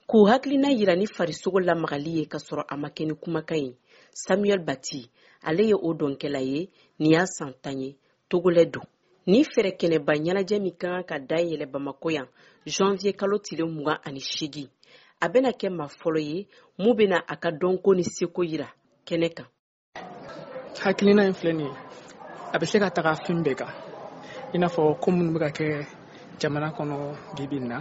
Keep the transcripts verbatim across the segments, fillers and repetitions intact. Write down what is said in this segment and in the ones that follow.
K'u hakilina yira ni farisogo lamagali ye ka sɔrɔ a ma kɛ ni kumakan ye. Samuel Bati, ale ye o dɔnkɛla ye, ni y'a san tan ye, Togolais don. Ni fɛrɛ kɛnɛba ɲɛnajɛ min kan ka da yɛlɛ Bamako yan, janvier kalo tile mugan ani seegin. A bɛna kɛ maa fɔlɔ ye, mun bɛna a ka dɔnko ni seko yira kɛnɛ kan. Hakilina in filɛ nin ye, a bɛ se ka taga fɛn bɛɛ kan. I n'a fɔ ko minnu bɛ ka kɛ jamana kɔnɔ bi in na,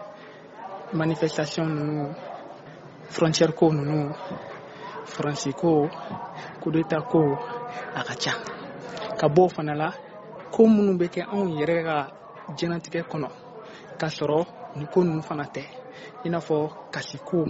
manifestation ninnu, frontière ko ninnu, faransi ko, coup d'état ko, a ka ca. Ka bɔ o fana la, ko minnu bɛ kɛ anw yɛrɛ ka diɲɛlatigɛ kɔnɔ, ka sɔrɔ ni ko ninnu fana tɛ. I n'a fɔ kasi ko,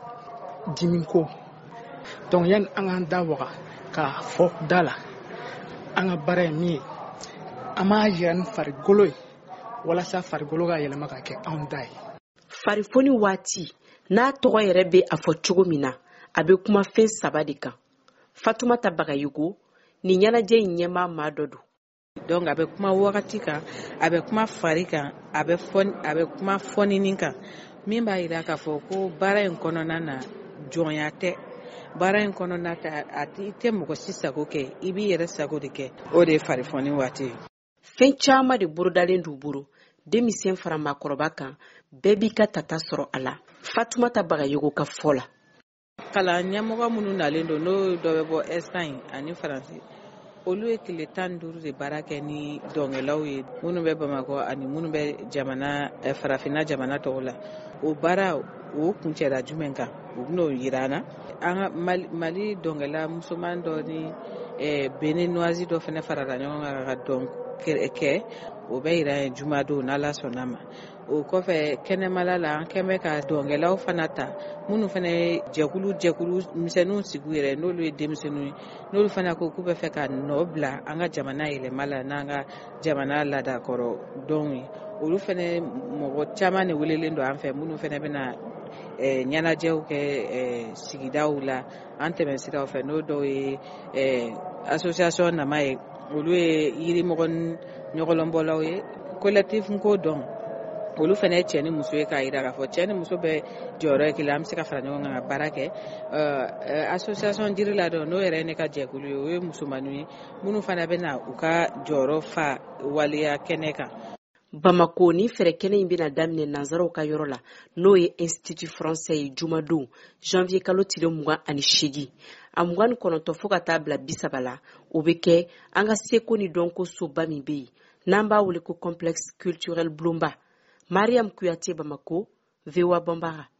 dimi ko. Donc yani an k'an da waga ka fɔ da la, an ka baara ye min ye, an m'a yira ni farikolo ye, walasa farikolo ka yɛlɛma ka kɛ anw da ye. Farifoni waati, n'a tɔgɔ yɛrɛ bɛ a fɔ cogo min na, a bɛ kuma fɛn saba de kan. Fatumata Bagayogo, ni ɲɛnajɛ in ɲɛmaa maa dɔ don. Donc a bɛ kuma wagati kan, a bɛ kuma fari kan, a bɛ fɔn a bɛ kuma fɔnini kan. Min b'a yira k'a fɔ ko baara in kɔnɔna na jɔnya tɛ. Baara in kɔnɔna tɛ, a tɛ mɔgɔ si sago kɛ, i b'i yɛrɛ sago de kɛ. O de ye farifoni waati ye. Fɛn caman de bolodalen d'u bolo, denmisɛn fara maakɔrɔba kan, bɛɛ b'i ka tata sɔrɔ a la. Fatumata Bagayogo ka fɔ la. Kalan ɲɛmɔgɔ minnu nalen don n'o dɔ bɛ bɔ Espagne ani Faransi, olu ye tile tan ni duuru de baara kɛ ni dɔnkɛlaw ye minnu bɛ Bamakɔ ani minnu bɛ jamana farafinna jamana tɔw la. O baara o kuncɛra jumɛn kan? U bɛn'o yira an na. An ka Mali, Mali dɔnkɛla musoman dɔ ni Béninoise dɔ fana farala ɲɔgɔn kan ka dɔn kɛ, o bɛ yira ye jumadon n'Ala sɔnna ma. O kɔfɛ kɛnɛmala la an kɛn bɛ ka dɔnkɛlaw fana ta minnu fana ye jɛkulu jɛkulu misɛnninw sigi yɛrɛ n'olu ye denmisɛnninw ye, n'olu fana ko k'u bɛ fɛ ka nɔ bila an ka jamana yɛlɛma la n'an ka jamana ladakɔrɔ dɔnw ye. Olu fana mɔgɔ caman de welelen don an fɛ minnu fana bɛna ɲɛnajɛw kɛ sigidaw la an tɛmɛsiraw fɛ, n'o dɔw ye association nama ye, olu ye yirimɔgɔ ɲɔgɔlɔnbɔlaw ye, collectif ko dɔn. Olu fana ye cɛ ni muso ye k'a yira k'a fɔ cɛ ni muso bɛ jɔyɔrɔ ye kelen, an bɛ se ka fara ɲɔgɔn kan ka baara kɛ. Association diri la dɔn n'o yɛrɛ ne ka jɛkulu ye, o ye musomaninw ye minnu fana bɛ na u ka jɔyɔrɔ fa waleya kɛnɛ kan. Bamako ni fɛrɛ kɛnɛ in bɛna daminɛ nanzaraw ka yɔrɔ la, n'o ye Institut Français ye jumadon, janvier kalo tile mugan ani seegin. A mugan ni kɔnɔntɔn fo ka taa bila bisaba la, o bɛ kɛ an ka seko ni dɔnko soba min bɛ yen, n'an b'a wele ko complexe culturel Blomba. Mariam Kuyate, Bamako, V O A Bambara.